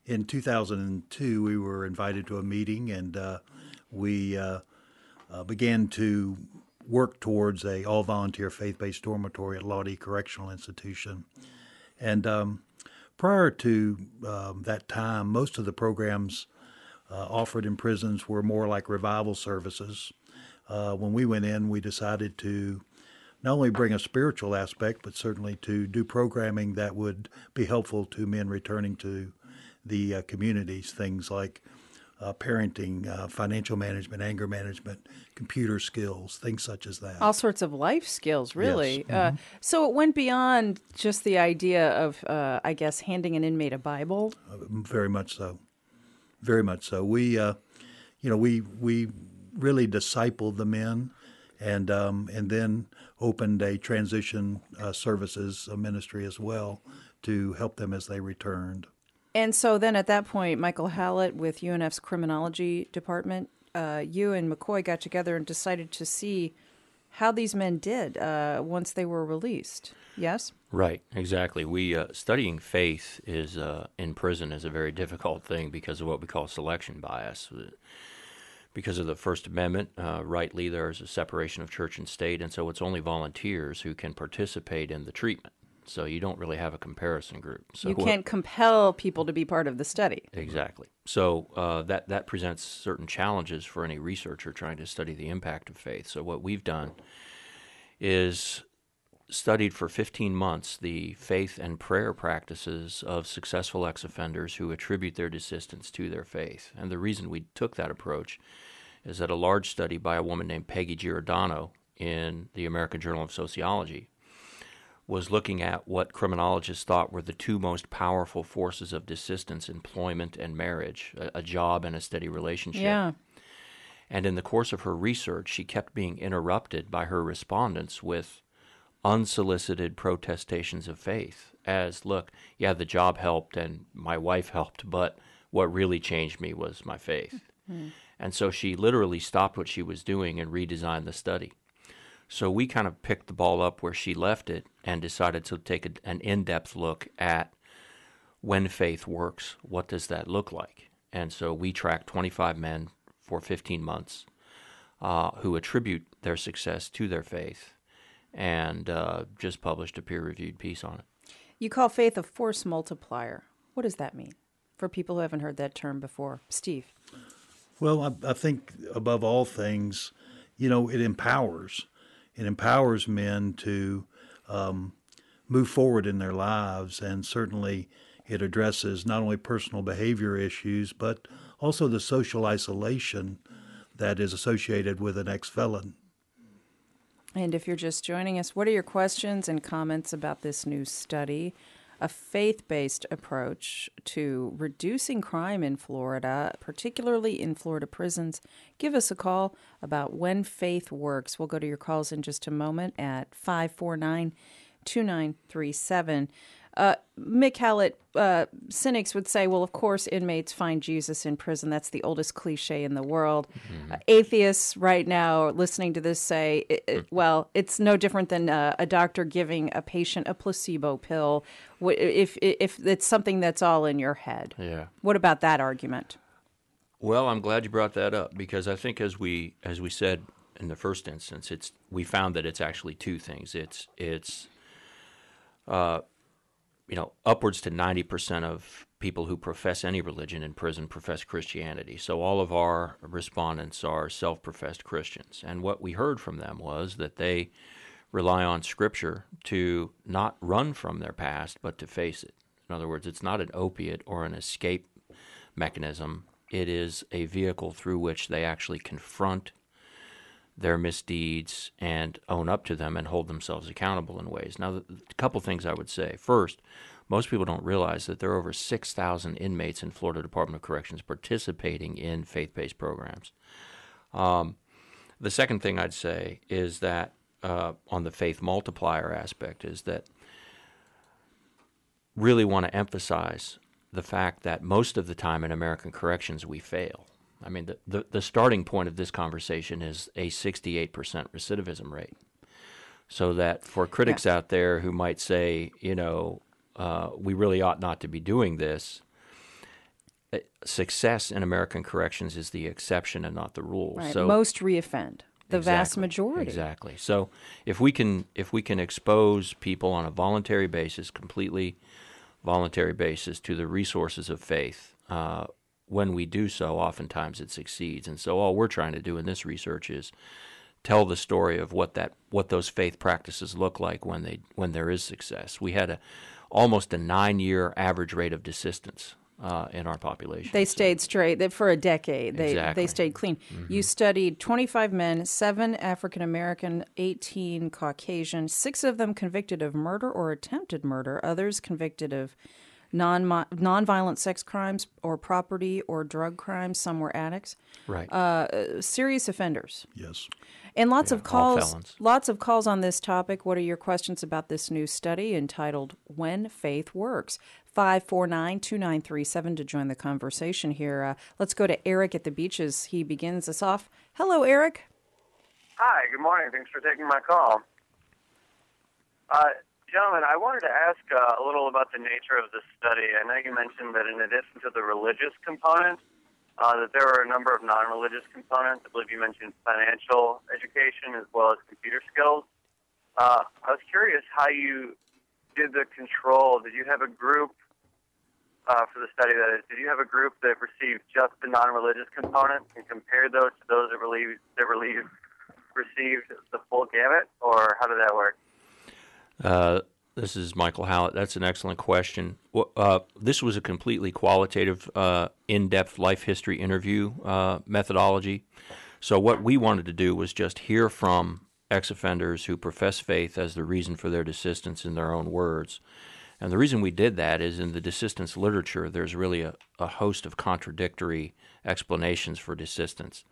in 2002, we were invited to a meeting, and we began to work towards a all-volunteer faith-based dormitory at Lottie Correctional Institution. And prior to that time, most of the programs offered in prisons were more like revival services. When we went in, we decided to not only bring a spiritual aspect, but certainly to do programming that would be helpful to men returning to the communities, things like parenting, financial management, anger management, computer skills, things such as that. All sorts of life skills, really. Yes. So it went beyond just the idea of, I guess, handing an inmate a Bible. Very much so. Very much so. We really discipled the men, and then opened a transition services ministry as well to help them as they returned. And so then at that point, Michael Hallett with UNF's criminology department, you and McCoy got together and decided to see how these men did once they were released. Yes? Right, exactly. We studying faith is in prison is a very difficult thing because of what we call selection bias. Because of the First Amendment, rightly, there's a separation of church and state, and so it's only volunteers who can participate in the treatment. So you don't really have a comparison group. So you can't compel people to be part of the study. Exactly. So that presents certain challenges for any researcher trying to study the impact of faith. So what we've done is studied for 15 months the faith and prayer practices of successful ex-offenders who attribute their desistance to their faith. And the reason we took that approach is that a large study by a woman named Peggy Giordano in the American Journal of Sociology was looking at what criminologists thought were the two most powerful forces of desistance: employment and marriage, a job and a steady relationship. Yeah. And in the course of her research, she kept being interrupted by her respondents with unsolicited protestations of faith as, look, yeah, the job helped and my wife helped, but what really changed me was my faith. Mm-hmm. And so she literally stopped what she was doing and redesigned the study. So we kind of picked the ball up where she left it and decided to take an in-depth look at when faith works, what does that look like? And so we tracked 25 men for 15 months who attribute their success to their faith, and just published a peer-reviewed piece on it. You call faith a force multiplier. What does that mean for people who haven't heard that term before? Steve? Well, I think above all things, it empowers. It empowers men to move forward in their lives, and certainly it addresses not only personal behavior issues, but also the social isolation that is associated with an ex-felon. And if you're just joining us, what are your questions and comments about this new study? A faith-based approach to reducing crime in Florida, particularly in Florida prisons. Give us a call about when faith works. We'll go to your calls in just a moment at 549-2937. Mick Hallett, cynics would say, well, of course, inmates find Jesus in prison. That's the oldest cliche in the world. Mm-hmm. Atheists right now listening to this say, well, it's no different than a doctor giving a patient a placebo pill if it's something that's all in your head. Yeah. What about that argument? Well, I'm glad you brought that up, because I think as we said in the first instance, we found that it's actually two things. It's upwards to 90% of people who profess any religion in prison profess Christianity. So all of our respondents are self-professed Christians. And what we heard from them was that they rely on Scripture to not run from their past, but to face it. In other words, it's not an opiate or an escape mechanism. It is a vehicle through which they actually confront their misdeeds and own up to them and hold themselves accountable in ways. Now, a couple things I would say. First, most people don't realize that there are over 6,000 inmates in Florida Department of Corrections participating in faith-based programs. The second thing I'd say is that on the faith multiplier aspect is that really want to emphasize the fact that most of the time in American corrections we fail. I mean, the starting point of this conversation is a 68% recidivism rate. So that for critics out there who might say, we really ought not to be doing this, success in American corrections is the exception and not the rule. Right. So Most reoffend. The vast Exactly. majority. Exactly. So if we can expose people on a voluntary basis, completely voluntary basis, to the resources of faith, when we do so, oftentimes it succeeds. And so all we're trying to do in this research is tell the story of what those faith practices look like when there is success. We had almost a 9-year average rate of desistance in our population. They stayed straight for a decade. Exactly. They stayed clean. You studied 25 men, 7 African American, 18 Caucasian, 6 of them convicted of murder or attempted murder, others convicted of nonviolent sex crimes or property or drug crimes. Some were addicts. Right. Serious offenders. Yes. And lots of all calls. felons. Lots of calls on this topic. What are your questions about this new study entitled "When Faith Works"? 549-2937 to join the conversation here. Let's go to Eric at the Beaches. He begins us off. Hello, Eric. Hi, good morning. Thanks for taking my call. Gentlemen, I wanted to ask a little about the nature of the study. I know you mentioned that in addition to the religious component, that there were a number of non-religious components. I believe you mentioned financial education as well as computer skills. I was curious how you did the control. Did you have a group for the study, that is, did you have a group that received just the non-religious component and compared those to those that received the full gamut, or how did that work? This is Michael Hallett. That's an excellent question. This was a completely qualitative, in-depth life history interview methodology. So what we wanted to do was just hear from ex-offenders who profess faith as the reason for their desistance in their own words. And the reason we did that is in the desistance literature, there's really a host of contradictory explanations for desistance,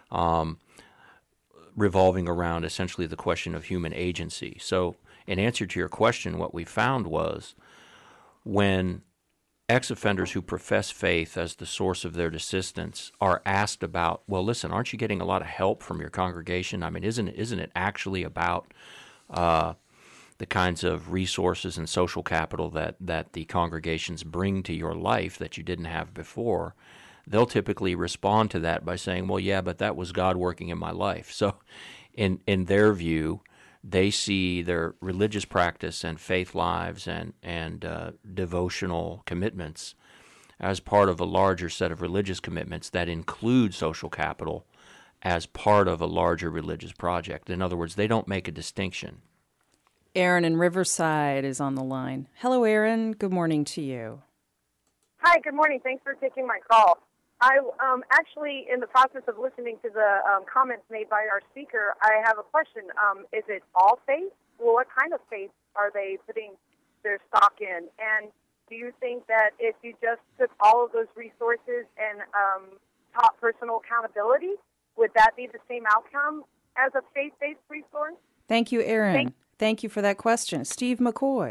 revolving around essentially the question of human agency. So in answer to your question, what we found was when ex-offenders who profess faith as the source of their desistance are asked about, well, listen, aren't you getting a lot of help from your congregation? I mean, isn't it actually about the kinds of resources and social capital that the congregations bring to your life that you didn't have before? They'll typically respond to that by saying, well, yeah, but that was God working in my life. So in their view, they see their religious practice and faith lives and devotional commitments as part of a larger set of religious commitments that include social capital as part of a larger religious project. In other words, they don't make a distinction. Aaron in Riverside is on the line. Hello, Aaron. Good morning to you. Hi, good morning. Thanks for taking my call. I actually, in the process of listening to the comments made by our speaker, I have a question. Is it all faith? Well, what kind of faith are they putting their stock in? And do you think that if you just took all of those resources and taught personal accountability, would that be the same outcome as a faith-based resource? Thank you, Aaron. Thank you for that question. Steve McCoy.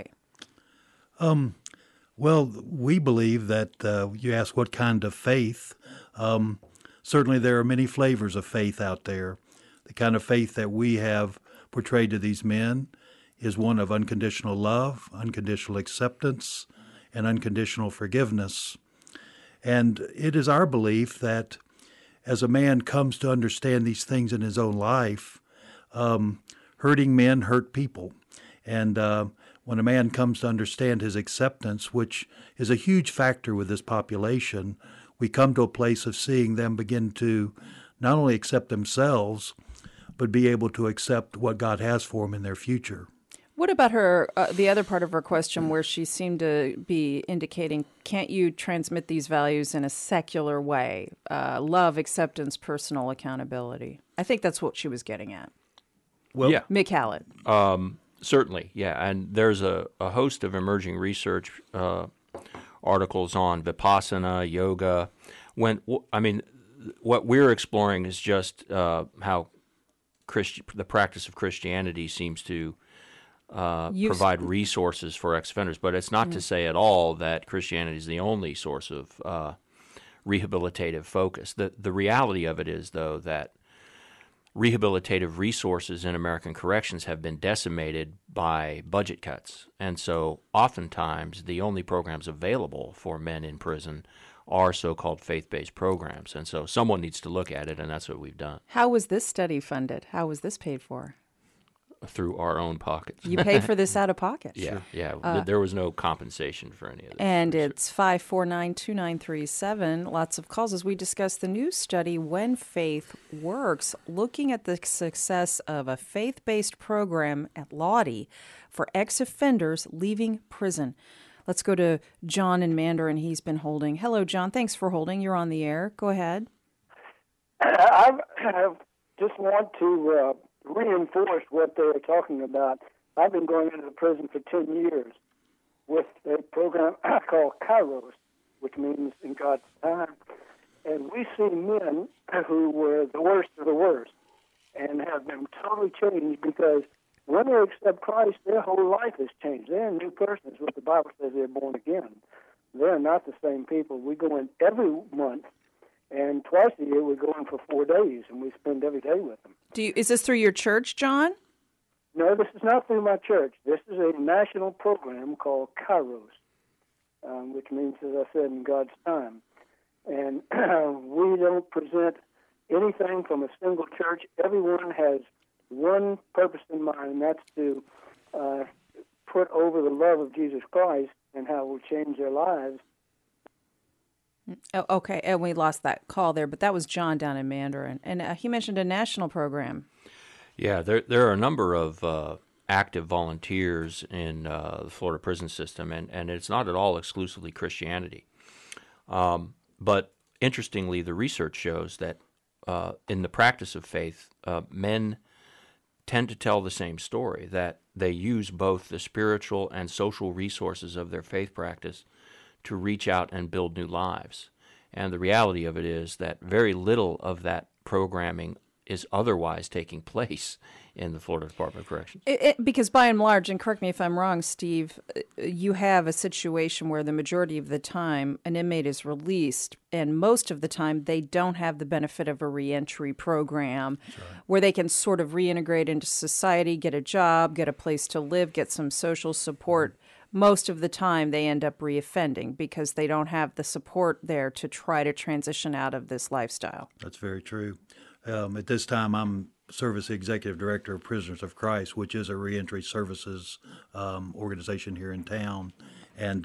Well, we believe that you ask what kind of faith. Certainly there are many flavors of faith out there. The kind of faith that we have portrayed to these men is one of unconditional love, unconditional acceptance, and unconditional forgiveness. And it is our belief that as a man comes to understand these things in his own life, hurting men hurt people. And when a man comes to understand his acceptance, which is a huge factor with this population, we come to a place of seeing them begin to not only accept themselves, but be able to accept what God has for them in their future. What about her, the other part of her question where she seemed to be indicating, can't you transmit these values in a secular way? Love, acceptance, personal accountability. I think that's what she was getting at. Well, Yeah. Mick Hallett. Certainly, yeah. And there's a host of emerging research articles on Vipassana, yoga. What we're exploring is just how the practice of Christianity seems to provide resources for ex-offenders. But it's not to say at all that Christianity is the only source of rehabilitative focus. The reality of it is, though, that rehabilitative resources in American corrections have been decimated by budget cuts. And so oftentimes the only programs available for men in prison are so-called faith-based programs. And so someone needs to look at it, and that's what we've done How was this study funded? How was this paid for? through our own pockets. You paid for this out of pocket. Yeah. There was no compensation for any of this. And research. it's 549-2937. Lots of calls as we discuss the new study, When Faith Works, looking at the success of a faith-based program at Lottie for ex-offenders leaving prison. Let's go to John in Mandarin. He's been holding. Hello, John. Thanks for holding. You're on the air. Go ahead. I just want to reinforce what they were talking about. I've been going into the prison for 10 years with a program I call Kairos, which means in God's time. And we see men who were the worst of the worst and have been totally changed because when they accept Christ, their whole life has changed. They're new persons. What the Bible says, they're born again. They're not the same people. We go in every month, and twice a year we go in for 4 days, and we spend every day with them. Is this through your church, John? No, this is not through my church. This is a national program called Kairos, which means, as I said, in God's time. And we don't present anything from a single church. Everyone has one purpose in mind, and that's to put over the love of Jesus Christ and how it will change their lives. Oh, okay, and we lost that call there, but that was John down in Mandarin. And he mentioned a national program. Yeah, there are a number of active volunteers in the Florida prison system, and it's not at all exclusively Christianity. But interestingly, the research shows that in the practice of faith, men tend to tell the same story, that they use both the spiritual and social resources of their faith practice to reach out and build new lives. And the reality of it is that very little of that programming is otherwise taking place in the Florida Department of Corrections. Because by and large, and correct me if I'm wrong, Steve, you have a situation where the majority of the time an inmate is released, and most of the time they don't have the benefit of a reentry program where they can sort of reintegrate into society, get a job, get a place to live, get some social support. Most of the time they end up reoffending because they don't have the support there to try to transition out of this lifestyle. That's very true. At this time, I'm serve as the executive director of Prisoners of Christ, which is a reentry services organization here in town. And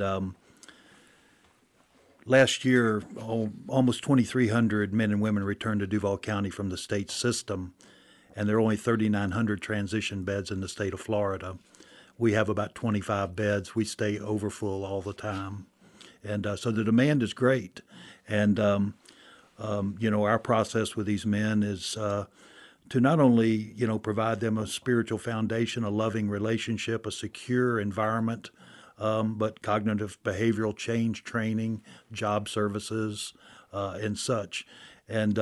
last year, almost 2,300 men and women returned to Duval County from the state system, and there are only 3,900 transition beds in the state of Florida. We have about 25 beds. We stay overfull all the time. And so the demand is great. And our process with these men is to not only, provide them a spiritual foundation, a loving relationship, a secure environment, but cognitive behavioral change training, job services, and such. And,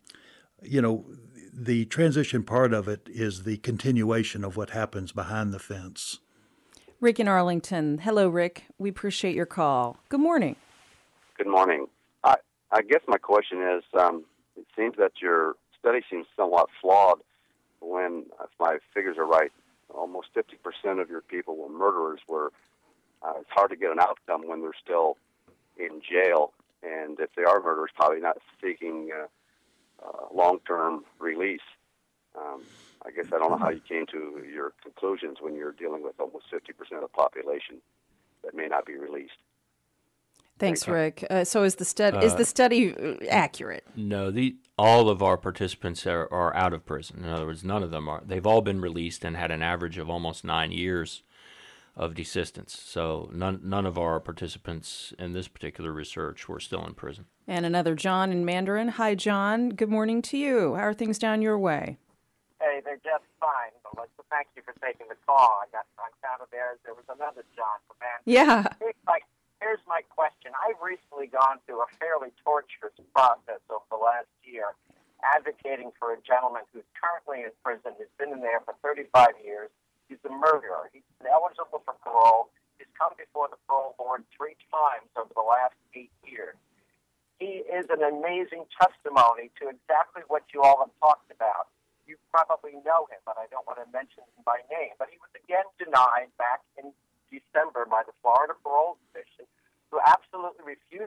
the transition part of it is the continuation of what happens behind the fence. Rick in Arlington. Hello, Rick. We appreciate your call. Good morning. Good morning. I guess my question is, it seems that your study seems somewhat flawed when, if my figures are right, almost 50% of your people were murderers, it's hard to get an outcome when they're still in jail, and if they are murderers, probably not seeking long-term release. I guess I don't know how you came to your conclusions when you're dealing with almost 50% of the population that may not be released. Thanks, Rick. So is the study accurate? No, all of our participants are out of prison. In other words, none of them are. They've all been released and had an average of almost 9 years of desistance. So none of our participants in this particular research were still in prison. And another John in Mandarin. Hi, John. Good morning to you. How are things down your way? Hey, they're just fine. So thank you for taking the call. I counted there was another John from Mandarin. Yeah. Here's my question. I've recently gone through a fairly torturous process over the last year advocating for a gentleman who's currently in prison. He's been in there for 35 years. He's a murderer. He's eligible for parole. He's come before the parole board 3 times over the last 8 years. He is an amazing testimony to exactly what you all have talked about. You probably know him, but I don't want to mention him by name. But he was again denied back in December by the Florida Parole Commission, who absolutely refuses to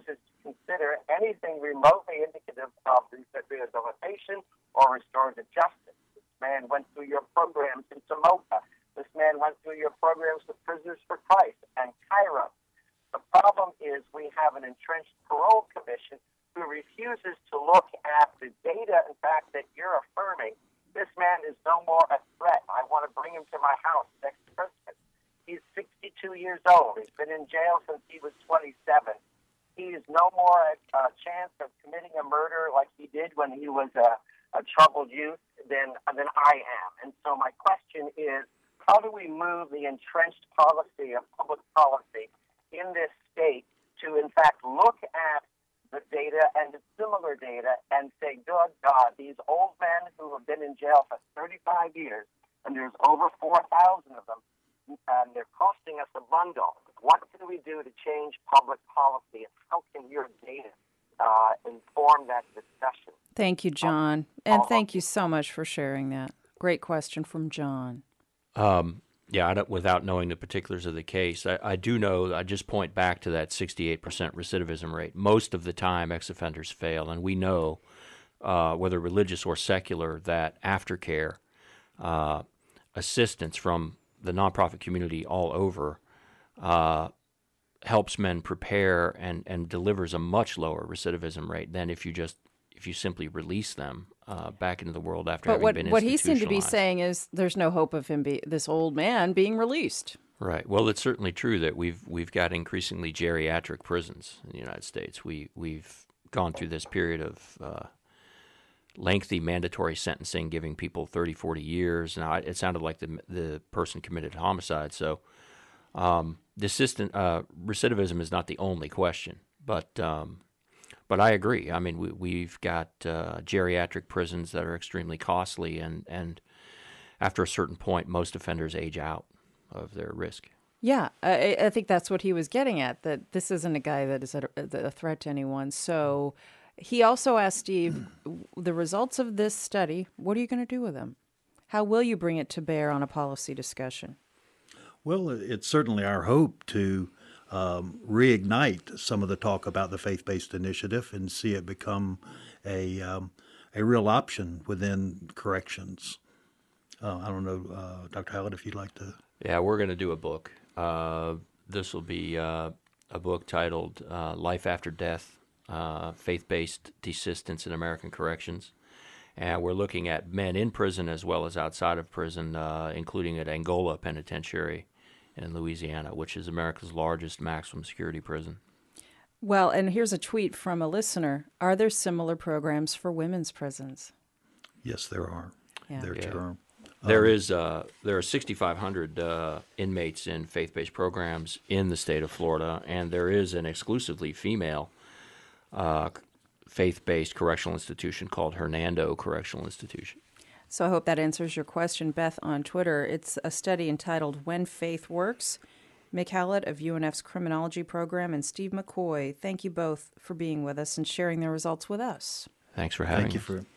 consider anything remotely indicative of rehabilitation or restorative justice. This man went through your programs in Tomoka. This man went through your programs with Prisoners for Christ and Cairo. The problem is we have an entrenched parole commission who refuses to look at the data, in fact, that you're affirming. This man is no more a threat. I want to bring him to my house next Christmas. He's 62 years old. He's been in jail since he was 27. He is no more a chance of committing a murder like he did when he was a troubled youth than I am. And so my question is, how do we move the entrenched policy of public policy in this state to, in fact, look at the data and the similar data and say, good God, these old men who have been in jail for 35 years, and there's over 4,000 of them, and they're costing us a bundle. What can we do to change public policy, and how can your data inform that discussion? Thank you, John. And thank you so much for sharing that. Great question from John. Without knowing the particulars of the case, I do know, I just point back to that 68% recidivism rate. Most of the time, ex-offenders fail, and we know, whether religious or secular, that aftercare assistance from the nonprofit community all over helps men prepare and delivers a much lower recidivism rate than if you simply release them back into the world after having been institutionalized. What he seemed to be saying is there's no hope of him, this old man, being released. Right. Well, it's certainly true that we've got increasingly geriatric prisons in the United States. We've gone through this period of lengthy mandatory sentencing, giving people 30, 40 years. Now, it sounded like the person committed homicide. So recidivism is not the only question, but I agree. I mean, we've got geriatric prisons that are extremely costly, and after a certain point, most offenders age out of their risk. Yeah, I think that's what he was getting at, that this isn't a guy that is a threat to anyone. So he also asked Steve, the results of this study, what are you going to do with them? How will you bring it to bear on a policy discussion? Well, it's certainly our hope to reignite some of the talk about the faith-based initiative and see it become a real option within corrections. I don't know, Dr. Hallett, if you'd like to. Yeah, we're going to do a book. This will be a book titled Life After Death, Faith-Based Desistance in American Corrections. And we're looking at men in prison as well as outside of prison, including at Angola Penitentiary in Louisiana, which is America's largest maximum security prison. Well, and here's a tweet from a listener. Are there similar programs for women's prisons? Yes, there are. Yeah. There are. There are 6,500 inmates in faith-based programs in the state of Florida, and there is an exclusively female faith-based correctional institution called Hernando Correctional Institution. So I hope that answers your question, Beth, on Twitter. It's a study entitled When Faith Works. Mick Hallett of UNF's criminology program and Steve McCoy, thank you both for being with us and sharing their results with us. Thank you for having us. Thank you for